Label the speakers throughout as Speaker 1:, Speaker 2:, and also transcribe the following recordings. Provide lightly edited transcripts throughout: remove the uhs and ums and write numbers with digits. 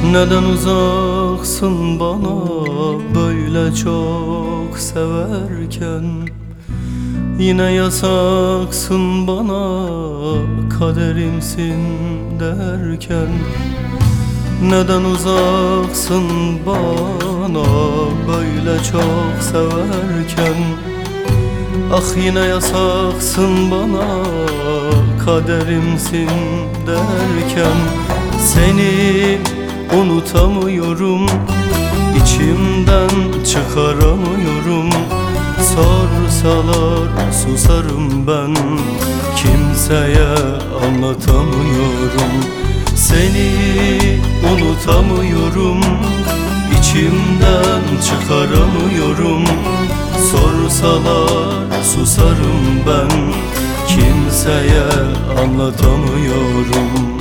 Speaker 1: Neden uzaksın bana böyle çok severken? Yine yasaksın bana kaderimsin derken. Neden uzaksın bana böyle çok severken? Ah yine yasaksın bana kaderimsin derken. Seni unutamıyorum, içimden çıkaramıyorum. Sorsalar susarım ben, kimseye anlatamıyorum. Seni unutamıyorum, içimden çıkaramıyorum. Sorsalar susarım ben, kimseye anlatamıyorum.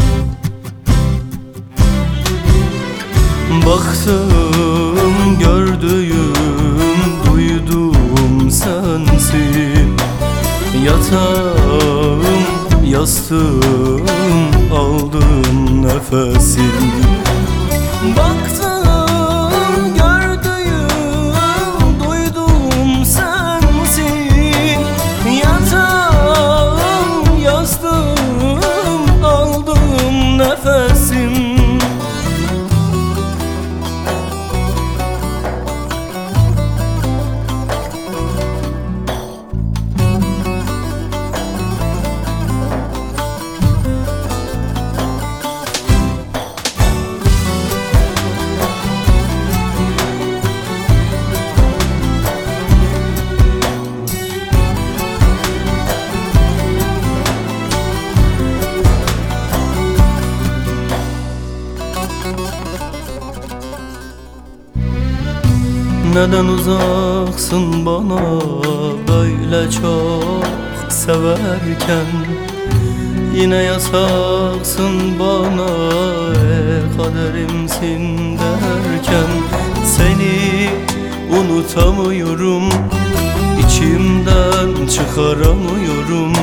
Speaker 1: Baktım, gördüğüm, duyduğum sensin. Yatağım, yastığım, aldığım nefesim. Baktım, gördüğüm, duyduğum sensin. Yatağım, yastığım, aldığım nefesim. Neden uzaksın bana böyle çok severken? Yine yasaksın bana kaderimsin derken. Seni unutamıyorum, içimden çıkaramıyorum.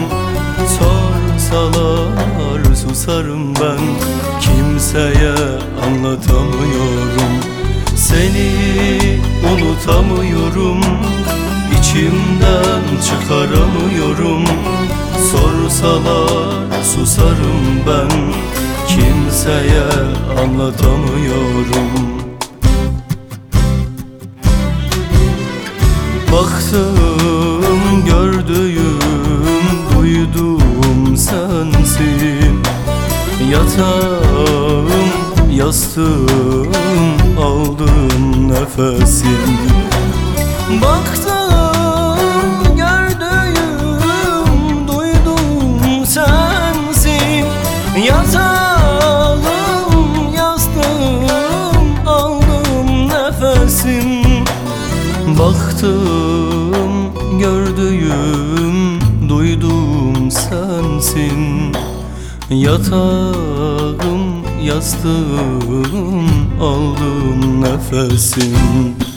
Speaker 1: Sorsalar susarım ben, kimseye anlatamıyorum. Seni unutamıyorum, içimden çıkaramıyorum. Sorsalar susarım ben, kimseye anlatamıyorum. Baktım, gördüğüm, duyduğum sensin. Yatağım, yastığım, aldığım nefesim. Baktım, gördüğüm, duyduğum sensin. Yatağım, yastığım, aldığım nefesim. Baktım, gördüğüm, duyduğum sensin. Yatağım, yastığım, aldığım nefesim.